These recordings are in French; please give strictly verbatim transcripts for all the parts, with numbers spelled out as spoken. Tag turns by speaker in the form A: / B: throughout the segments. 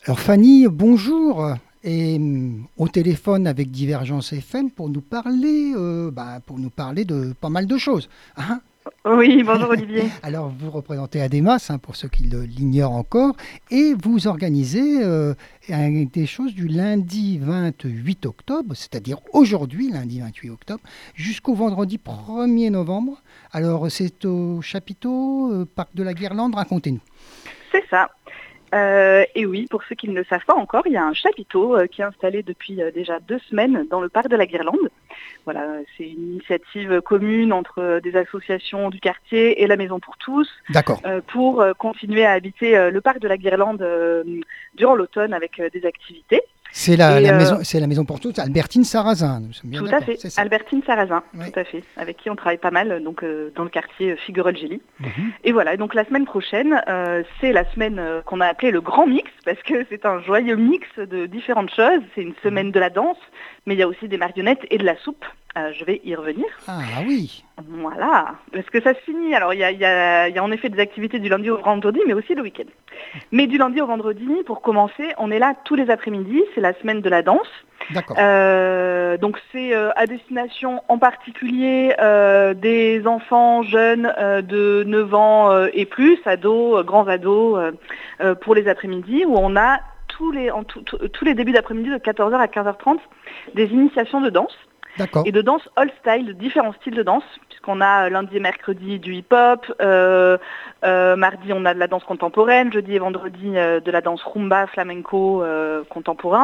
A: Alors Fanny, bonjour. Et hum, au téléphone avec Divergence F M pour nous parler, euh, bah, pour nous parler de pas mal de choses, hein.
B: Oui, bonjour Olivier.
A: Alors vous représentez Adémas, hein, pour ceux qui le- l'ignorent encore, et vous organisez euh, un- des choses du lundi vingt-huit octobre, c'est-à-dire aujourd'hui, lundi vingt-huit octobre, jusqu'au vendredi premier novembre. Alors c'est au chapiteau, euh, Parc de la Guirlande, racontez-nous.
B: C'est ça. Euh, et oui, pour ceux qui ne le savent pas encore, il y a un chapiteau euh, qui est installé depuis euh, déjà deux semaines dans le parc de la Guirlande. Voilà, c'est une initiative commune entre euh, des associations du quartier et la Maison pour tous
A: D'accord.
B: euh, pour euh, continuer à habiter euh, le parc de la Guirlande euh, durant l'automne avec euh, des activités.
A: C'est la,
B: Et
A: la
B: euh,
A: maison, c'est la maison pour tous, Albertine Sarrazin, nous sommes bien
B: Tout à
A: d'accord,
B: fait,
A: c'est ça.
B: Albertine Sarrazin, tout
A: Oui.
B: à fait, avec qui on travaille pas mal donc euh, dans le quartier Figuerolles-Gély.
A: Mhm.
B: Et voilà, donc la semaine prochaine, euh, c'est la semaine euh, qu'on a appelée le grand mix, parce que c'est un joyeux mix de différentes choses. C'est une
A: Mhm.
B: semaine de la danse, mais il y a aussi des marionnettes et de la soupe. Euh, je vais y revenir.
A: Ah oui,
B: Voilà, parce que ça se finit. Alors il y a, il y a- il y a en effet des activités du lundi au vendredi, mais aussi le week-end. Mais du lundi au vendredi, pour commencer, on est là tous les après-midi, c'est la semaine de la danse.
A: d'accord.
B: Euh, donc c'est euh, à destination en particulier euh, des enfants jeunes euh, de neuf ans euh, et plus, ados, euh, grands ados, euh, euh, pour les après-midi, où on a tous les, en tout- tout- tous les débuts d'après-midi de quatorze heures à quinze heures trente des initiations de danse,
A: D'accord.
B: et de danse all style, de différents styles de danse, puisqu'on a euh, lundi et mercredi du hip-hop, euh, euh, mardi on a de la danse contemporaine, jeudi et vendredi euh, de la danse rumba, flamenco, euh, contemporain.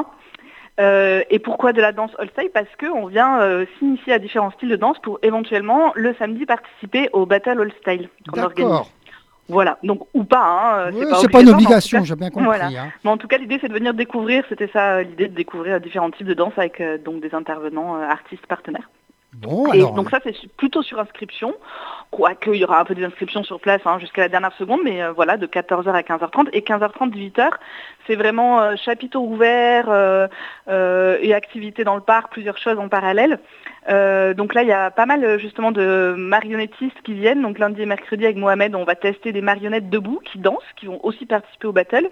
B: Euh, et pourquoi de la danse all style? Parce qu'on vient euh, s'initier à différents styles de danse pour éventuellement le samedi participer au Battle All Style qu'on organise.
A: D'accord.
B: Voilà, donc ou pas, hein, euh, c'est
A: Ouais,
B: pas
A: c'est pas une
B: obligatoire, mais en tout cas,
A: obligation, j'ai bien
B: voilà.
A: compris, hein.
B: Mais en tout cas, l'idée c'est de venir découvrir, c'était ça euh, l'idée de découvrir euh, différents types de danse avec euh, donc des intervenants, euh, artistes partenaires.
A: Bon,
B: Et
A: alors,
B: donc ça c'est su- plutôt sur inscription, quoique il y aura un peu des inscriptions sur place hein, jusqu'à la dernière seconde, mais euh, voilà, de quatorze heures à quinze heures trente et quinze heures trente, dix-huit heures, c'est vraiment euh, chapiteau ouvert euh, euh, et activités dans le parc, plusieurs choses en parallèle. Euh, donc là il y a pas mal euh, justement de marionnettistes qui viennent, donc lundi et mercredi avec Mohamed on va tester des marionnettes debout qui dansent, qui vont aussi participer au battle.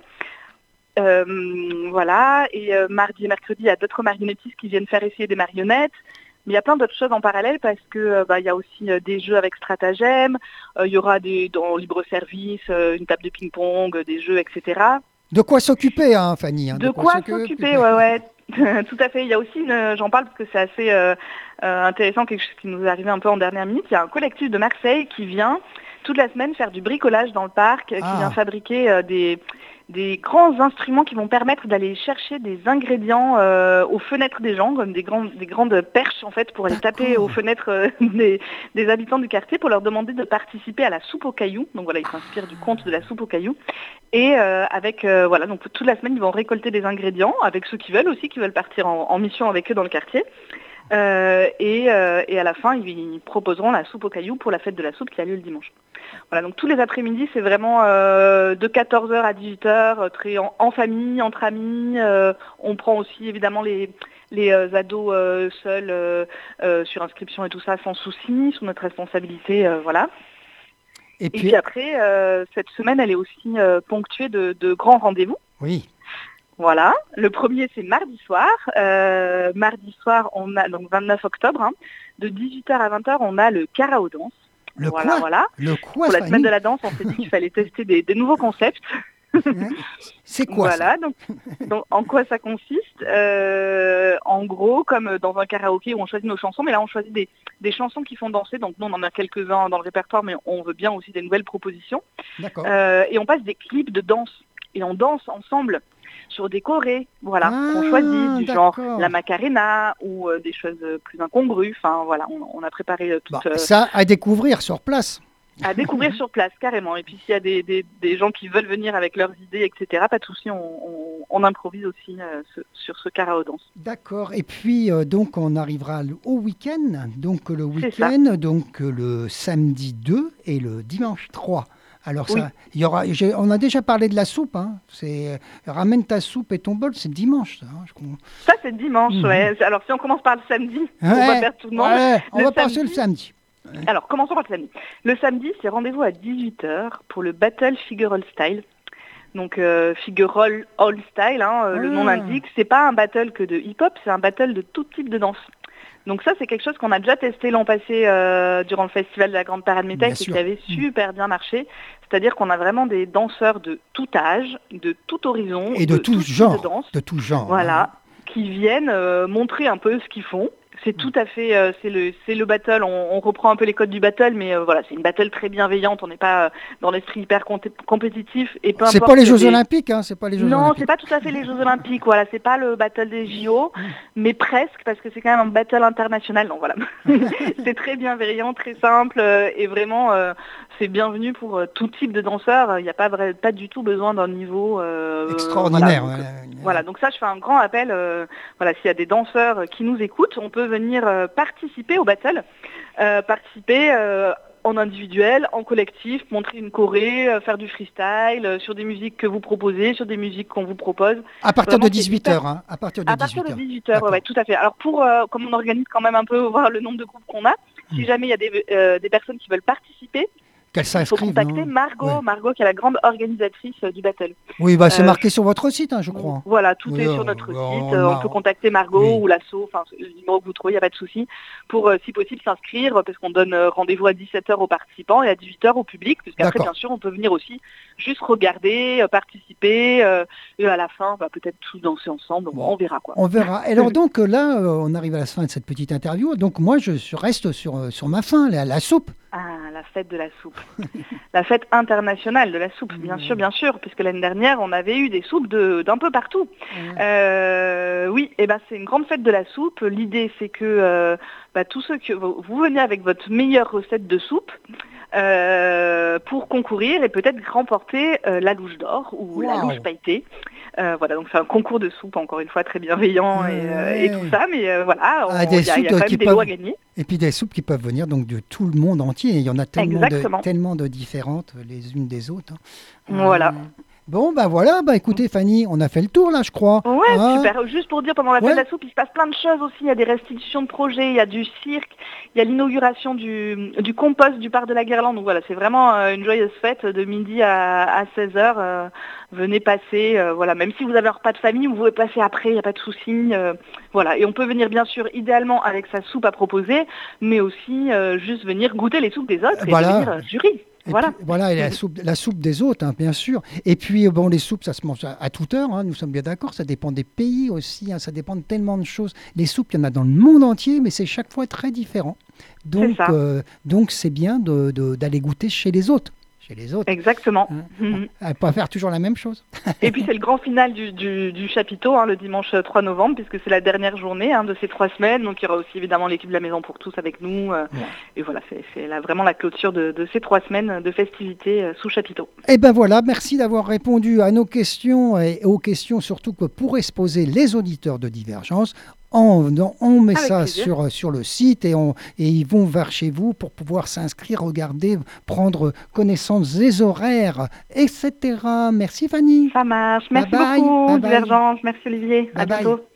B: Euh, voilà, et euh, mardi et mercredi, il y a d'autres marionnettistes qui viennent faire essayer des marionnettes. Mais il y a plein d'autres choses en parallèle parce que euh, bah, il y a aussi euh, des jeux avec stratagèmes, euh, il y aura des dans libre service, euh, une table de ping-pong, euh, des jeux, et cetera.
A: de quoi s'occuper, hein, Fanny, hein, de
B: De
A: quoi
B: quoi s'occuper,
A: s'occuper.
B: ouais, ouais. Tout à fait. Il y a aussi, une- j'en parle parce que c'est assez euh, euh, intéressant, quelque chose qui nous est arrivé un peu en dernière minute. Il y a un collectif de Marseille qui vient toute la semaine faire du bricolage dans le parc, euh, qui vient
A: Ah,
B: fabriquer euh, des, des grands instruments qui vont permettre d'aller chercher des ingrédients euh, aux fenêtres des gens, comme des grandes, des grandes perches en fait, pour aller taper aux
A: d'accord.
B: fenêtres euh, des, des habitants du quartier pour leur demander de participer à la soupe aux cailloux. Donc voilà, ils s'inspirent du conte de la soupe aux cailloux. Et euh, avec euh, voilà, donc toute la semaine, ils vont récolter des ingrédients avec ceux qui veulent aussi, qui veulent partir en, en mission avec eux dans le quartier. Euh, et, euh, et à la fin, ils, ils proposeront la soupe aux cailloux pour la fête de la soupe qui a lieu le dimanche. Voilà, donc tous les après-midi, c'est vraiment euh, de quatorze heures à dix-huit heures, euh, très en, en famille, entre amis. Euh, on prend aussi évidemment les, les euh, ados euh, seuls euh, euh, sur inscription et tout ça sans souci, sous notre responsabilité, euh, voilà.
A: Et
B: Et puis
A: puis,
B: après, euh, cette semaine, elle est aussi euh, ponctuée de, de grands rendez-vous.
A: oui,
B: Voilà. Le premier, c'est mardi soir. Euh, mardi soir, on a donc vingt-neuf octobre, hein, de dix-huit heures à vingt heures, on a le Carao Danse.
A: le
B: Voilà,
A: quoi?
B: voilà.
A: Le quoi,
B: Pour la semaine de
A: Fanny?
B: la danse, on s'est dit qu'il fallait tester des, des nouveaux concepts.
A: Hein. C'est quoi ça?
B: Voilà, donc, donc en quoi ça consiste? Euh, En gros, comme dans un karaoké où on choisit nos chansons, mais là on choisit des, des chansons qui font danser, donc nous on en a quelques-uns dans le répertoire, mais on veut bien aussi des nouvelles propositions.
A: D'accord.
B: Euh, et on passe des clips de danse, et on danse ensemble sur des chorés, voilà, qu'on choisit,
A: Ah,
B: du genre la
A: d'accord.
B: Macarena ou euh, des choses euh, plus incongrues, enfin voilà, on, on a préparé euh,
A: Bah,
B: tout, euh,
A: ça à découvrir sur place.
B: à découvrir sur place, carrément. Et puis s'il y a des, des, des gens qui veulent venir avec leurs idées, et cetera, pas de souci, on, on, on improvise aussi euh, ce- sur ce carao danse.
A: D'accord. Et puis, euh, donc, on arrivera le- au week-end. Donc, le
B: C'est ça.
A: week-end, donc euh, le samedi deux et le dimanche trois. Alors,
B: Oui,
A: ça, il y aura, j'ai- on a déjà parlé de la soupe, hein. C'est, euh, ramène ta soupe et ton bol, c'est dimanche, ça, hein, je comprends.
B: ça c'est dimanche,
A: Mhm.
B: ouais. Alors si on commence par le samedi, pour pas
A: Ouais,
B: perdre tout le monde,
A: ouais, on
B: le
A: va passer le
B: samedi,
A: samedi. Ouais.
B: alors commençons par le samedi. Le samedi, c'est rendez-vous à dix-huit heures pour le Battle Figure All Style. Donc euh, figure roll all style, hein, euh,
A: Ah.
B: le nom l'indique, c'est pas un battle que de hip-hop, c'est un battle de tout type de danse. Donc ça, c'est quelque chose qu'on a déjà testé l'an passé euh, durant le festival de la Grande Parade Métèque et qui avait super bien marché. C'est-à-dire qu'on a vraiment des danseurs de tout âge, de tout horizon,
A: et de,
B: de
A: tout,
B: tout
A: genre,
B: de danse,
A: de tout genre.
B: voilà,
A: Hein.
B: qui viennent euh, montrer un peu ce qu'ils font. C'est tout à fait, euh, c'est le, c'est le battle. On, on reprend un peu les codes du battle, mais euh, voilà, c'est une battle très bienveillante. On n'est pas euh, dans l'esprit hyper comté- compétitif et peu
A: C'est
B: importe
A: pas les Jeux
B: des-
A: Olympiques, hein, c'est pas les Jeux
B: Non,
A: Olympiques.
B: c'est pas tout à fait les Jeux Olympiques. Voilà, c'est pas le battle des J O, mais presque parce que c'est quand même un battle international. Donc voilà, c'est très bienveillant, très simple euh, et vraiment euh, c'est bienvenu pour euh, tout type de danseurs. Il n'y a pas vrai, pas du tout besoin d'un niveau euh,
A: Extraordinaire.
B: Voilà donc,
A: ouais.
B: voilà, donc ça, je fais un grand appel. Euh, voilà, s'il y a des danseurs qui nous écoutent, on peut venir euh, participer au battle, euh, participer euh, en individuel, en collectif, montrer une choré, euh, faire du freestyle, euh, sur des musiques que vous proposez, sur des musiques qu'on vous propose.
A: À partir
B: Vraiment,
A: de dix-huit heures. Hein, à partir de
B: à partir de
A: dix-huit heures.
B: dix-huit heures, ouais, ouais, tout à fait. Alors pour, euh, comme on organise quand même un peu, voir le nombre de groupes qu'on a, si
A: Mm.
B: jamais il y a des, euh, des personnes qui veulent participer,
A: Qu'elles
B: il faut
A: s'inscrivent.
B: contacter
A: non
B: Margot,
A: Ouais.
B: Margot qui est la grande organisatrice euh, du battle.
A: Oui, bah, c'est
B: Euh,
A: marqué sur votre site, hein, je crois.
B: Voilà, tout
A: Oui,
B: est
A: on-
B: sur notre
A: on-
B: site.
A: on
B: Euh, on
A: a-
B: peut contacter Margot
A: oui.
B: ou l'asso, enfin le numéro que vous trouvez, il n'y a pas de souci, pour euh, si possible s'inscrire, parce qu'on donne euh, rendez-vous à dix-sept heures aux participants et à dix-huit heures au public, puisqu'après
A: D'accord.
B: bien sûr on peut venir aussi juste regarder, euh, participer, euh, et à la fin bah, peut-être tous danser ensemble,
A: Bon.
B: on verra quoi.
A: On verra. Alors donc euh, là, euh, on arrive à la fin de cette petite interview. Donc moi, je suis- reste sur, euh, sur ma faim, la, la soupe.
B: Ah, la fête de la soupe. La fête internationale de la soupe, bien sûr, bien sûr, puisque l'année dernière, on avait eu des soupes de- d'un peu partout. Euh, oui, et ben c'est une grande fête de la soupe. L'idée, c'est que euh, bah, tous ceux que vous, vous venez avec votre meilleure recette de soupe euh, pour concourir et peut-être remporter euh, la louche d'or ou la
A: Wow.
B: louche pailletée. Euh, voilà, donc c'est un concours de soupe, encore une fois, très bienveillant et, euh, et
A: Ouais.
B: tout ça, mais euh, voilà, on-
A: Ah,
B: il
A: des
B: y a, il y a
A: soupes
B: quand
A: qui
B: même des
A: peuvent-
B: lots à gagner.
A: Et puis des soupes qui peuvent venir donc de tout le monde entier. Il y en a tellement,
B: Exactement.
A: de, tellement de différentes les unes des autres. hein.
B: Voilà.
A: Euh, Bon, bah voilà, bah écoutez Fanny, on a fait le tour là, je crois.
B: Ouais,
A: Hein
B: super. Juste pour dire, pendant la fête
A: Ouais.
B: de la soupe, il se passe plein de choses aussi. Il y a des restitutions de projets, il y a du cirque, il y a l'inauguration du, du compost du parc de la Guirlande. Donc voilà, c'est vraiment euh, une joyeuse fête de midi à, à seize heures. Euh, venez passer, euh, voilà. Même si vous avez un repas de famille, vous pouvez passer après, il n'y a pas de souci. euh, voilà. Et on peut venir bien sûr, idéalement, avec sa soupe à proposer, mais aussi euh, juste venir goûter les soupes des autres et
A: Voilà.
B: devenir euh, jury.
A: Et
B: Voilà.
A: puis, voilà, et la soupe, la soupe des autres, hein, bien sûr. Et puis, euh, bon, les soupes, ça se mange à, à toute heure, hein, nous sommes bien d'accord. Ça dépend des pays aussi, hein, ça dépend de tellement de choses. Les soupes, il y en a dans le monde entier, mais c'est chaque fois très différent. Donc,
B: ça.
A: euh, donc c'est bien de- de- d'aller goûter chez les autres. Chez les autres.
B: Exactement.
A: Hein.
B: Mhm.
A: À pas faire toujours la même chose.
B: Et puis c'est le grand final du, du, du chapiteau, hein, le dimanche trois novembre, puisque c'est la dernière journée hein, de ces trois semaines. Donc il y aura aussi évidemment l'équipe de la Maison pour tous avec nous. euh,
A: Ouais.
B: Et voilà, c'est c'est là, vraiment la clôture de, de ces trois semaines de festivités euh, sous chapiteau.
A: Et ben voilà, merci d'avoir répondu à nos questions et aux questions surtout que pourraient se poser les auditeurs de Divergence. On, on met
B: Avec
A: ça
B: plaisir.
A: sur, sur le site et, on, et ils vont vers chez vous pour pouvoir s'inscrire, regarder, prendre connaissance des horaires, et cetera. Merci Fanny.
B: Ça marche. Merci
A: Bye bye,
B: beaucoup,
A: bye bye.
B: Divergence. Merci Olivier. À
A: Bye bye.
B: bientôt.